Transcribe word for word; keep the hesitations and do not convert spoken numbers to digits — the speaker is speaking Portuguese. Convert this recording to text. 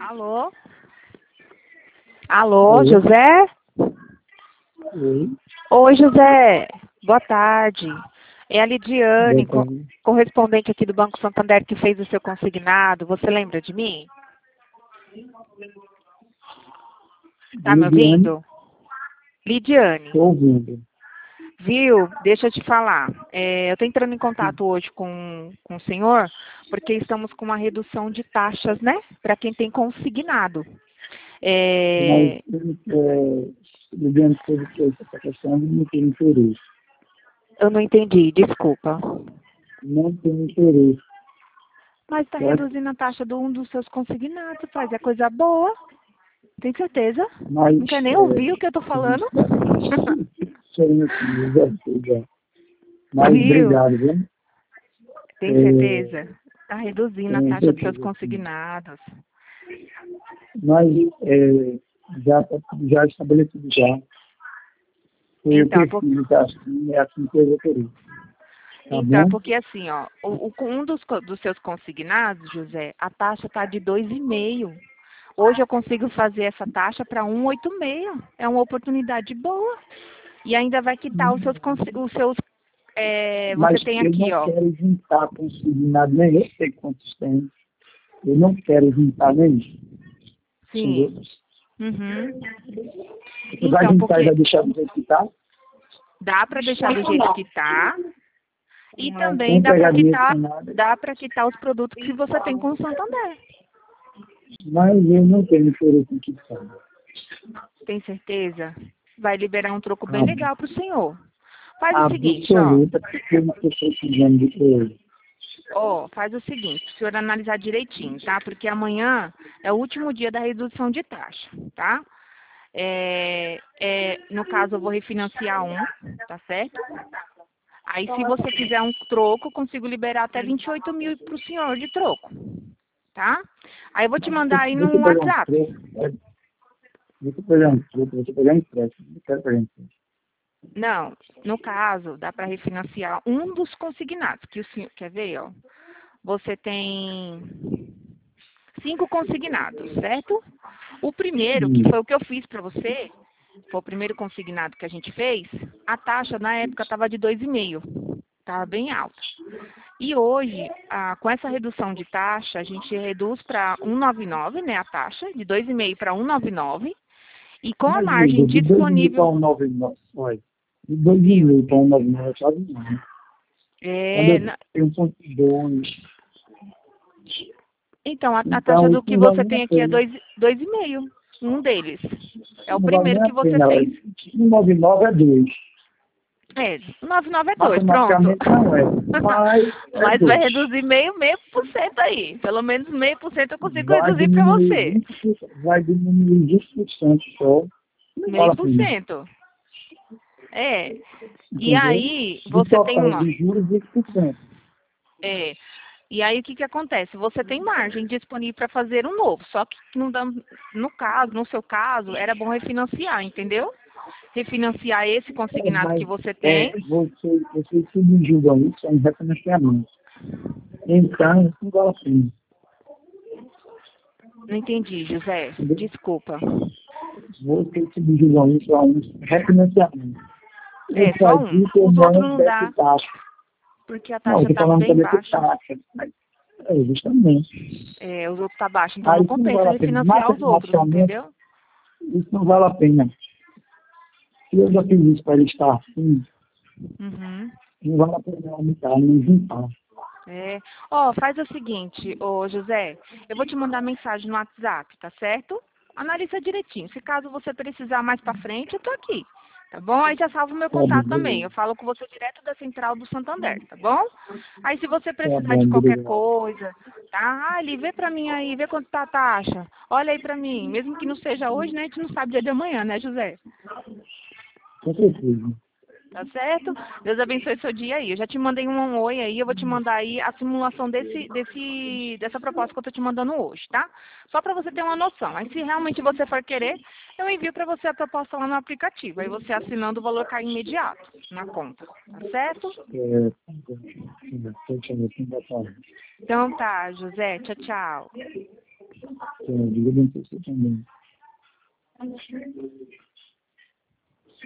Alô? Alô, Oi. José? Oi. Oi, José. Boa tarde. É a Lidiane, co- Boa correspondente aqui do Banco Santander, que fez o seu consignado. Você lembra de mim? Tá me Lidiane, ouvindo? Lidiane, estou ouvindo. viu? Deixa eu te falar. É, eu estou entrando em contato hoje com, com o senhor, porque estamos com uma redução de taxas, né? Para quem tem consignado. Mas, É, é, Lidiane, sobre que essa questão não tem interesse. eu não entendi, desculpa. Não tem interesse, Mas está certo? reduzindo a taxa de um dos seus consignados, faz é coisa boa. Tem certeza? Mas, Não quer nem ouvir o que eu tô é, falando? sendo assim, já sei, já. Mas, Viu? obrigado, viu? Tem É, certeza? Está reduzindo a tenho taxa dos seus certeza, sim. consignados. Mas, é, já está já estabelecido já. Foi o que Então, é eu por- fiz, assim, é assim que eu vou querer. Tá então, é bom? porque assim, ó, o, o- com um dos, co- dos seus consignados, José, a taxa está de dois vírgula cinco. Hoje eu consigo fazer essa taxa para um vírgula oitenta e seis. É uma oportunidade boa. E ainda vai quitar os seus, consi- os seus é, você Mas tem eu aqui, não ó. quero juntar consignado, nem eu sei quantos tem. Eu não quero juntar nem isso, entendeu? Sim. Uhum. Você vai Então, juntar e porque vai deixar do jeito que tá? dá para deixar do jeito que tá e Sem também dá para pegadinha, quitar, sem nada. dá para quitar os produtos que você tem com o Santander. Mas eu não tenho interesse em quitar. Tem certeza? Vai liberar um troco bem Ab- legal para o senhor. Faz o seguinte, ó. Absoluta, porque eu não estou precisando de coisa. Ó, faz o seguinte, o senhor analisar direitinho, tá? Porque amanhã é o último dia da redução de taxa, tá? É, é, no caso, eu vou refinanciar um, tá certo? Aí, se você quiser um troco, eu consigo liberar até vinte e oito mil para o senhor de troco, tá? Aí eu vou te mandar aí Deixa eu no pegar um WhatsApp. troco. é, Deixa eu pegar um troco, deixa eu pegar um empréstimo. Não quero pegar um empréstimo. Não, no caso, dá para refinanciar um dos consignados, que o senhor, quer ver, ó? Você tem cinco consignados, certo? O primeiro, que Hum. foi o que eu fiz para você, foi o primeiro consignado que a gente fez, a taxa na época estava de dois vírgula cinco, estava bem alta. E hoje, ah, com essa redução de taxa, a gente reduz para um vírgula noventa e nove, né, a taxa, de dois vírgula cinco para um vírgula noventa e nove, e com a Mas, margem Líder, de dois mil para disponível, um nove nove, olha, de dois viu? mil para um nove nove, sabe? Não. Quando É, eu na- tenho um ponto dois, então, a, a taxa então do isso que não vale você nem tem a aqui é pena. dois vírgula cinco, um deles. É o Não vale primeiro nem a que você pena, olha. fez. um nove nove é dois. É, nove vírgula nove é dois, pronto. Matematicamente não é, mas é Mas vai dois. reduzir meio, meio por cento aí. Pelo menos meio por cento eu consigo Vai reduzir para diminuir você. vinte por cento, vai diminuir vinte por cento só. Não Meio vale a por pena, cento. É. E entendeu? aí, Do você tem total uma. de juros, vinte por cento. É. E aí, o que que acontece? Você tem margem disponível para fazer um novo. Só que não dá, no caso, no seu caso, era bom refinanciar, entendeu? Refinanciar esse É, consignado que mas você é, tem. você, você subjugam isso a um refinanciamento. Então, não vale a pena. Não entendi, José. Entendeu? Desculpa. Você subjugam isso a um refinanciamento. Quem É, só faz um. isso é Os outros não não deve dá, taxa. porque a Não, eu taxa estou tá falando bem também por baixa. taxa. Mas, é, justamente. É, os outros tá baixo, então Aí não isso não vale compensa a pena. refinanciar os outros, Matematicamente, entendeu? isso não vale a pena. Se eu já fiz isso para ele estar assim, Uhum. não vale a pena aumentar, nem juntar. É. Ó, faz o seguinte, ô José, eu vou te mandar mensagem no WhatsApp, tá certo? Analisa direitinho. Se caso você precisar mais pra frente, eu tô aqui. Tá bom? Aí já salva o meu Tá bom, contato também. beleza. Eu falo com você direto da central do Santander, tá bom? Aí se você Tá precisar bom, de qualquer obrigado. coisa, tá? Ah, Eli, vê pra mim aí, vê quanto tá a taxa. Olha aí pra mim. Mesmo que não seja hoje, né? A gente não sabe dia de amanhã, né, José? Com certeza. Tá certo? Deus abençoe seu dia aí. Eu já te mandei um oi aí, eu vou te mandar aí a simulação desse, desse, dessa proposta que eu tô te mandando hoje, tá? Só para você ter uma noção. Aí se realmente você for querer, eu envio para você a proposta lá no aplicativo. Aí você assinando o valor cai imediato na conta. Tá certo? É, estou te boa tarde. Então tá, José. Tchau, tchau. Deus abençoe você também.